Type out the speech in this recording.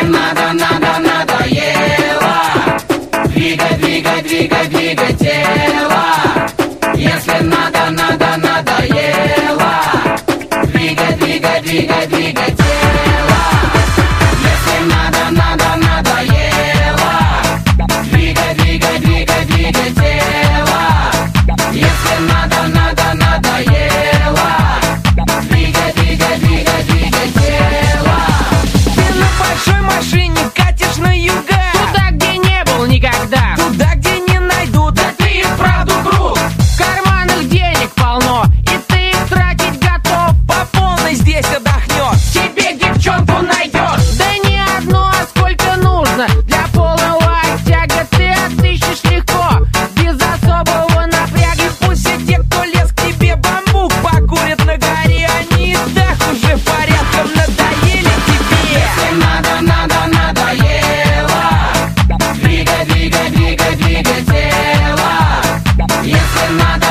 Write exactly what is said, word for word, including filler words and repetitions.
надо, надо, надоело. Двигай, двигай, двигай, двигай тело. Если надо, надо, надоело. Двигай, двигай, двигай, двигай тело. Если надо, надо, надоело. Двигай, двигай, двигай, двигай тело. Если надо, надо, надоело. Двигай, двигай, двигай, двигай тело. Ты на большой машине катишь на юга, туда, где не был никогда, туда, где не найдут. Да ты и вправду крут. в карманах денег полно, и ты их тратить готов. По полной здесь отдохнешь. Тебе девчонку найдешь. Да не одну, а сколько нужно. Для полного оттяга ты отыщешь легко, без особого напряга. И пусть все те, кто лез к тебе, бамбук покурят на горе, они и так уже порядком надоели тебе. Если надо, надо, надоело. Двигай, двигай, двигай, двигай тело. Если надо,